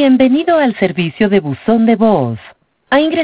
Bienvenido al servicio de buzón de voz. Ha ingresado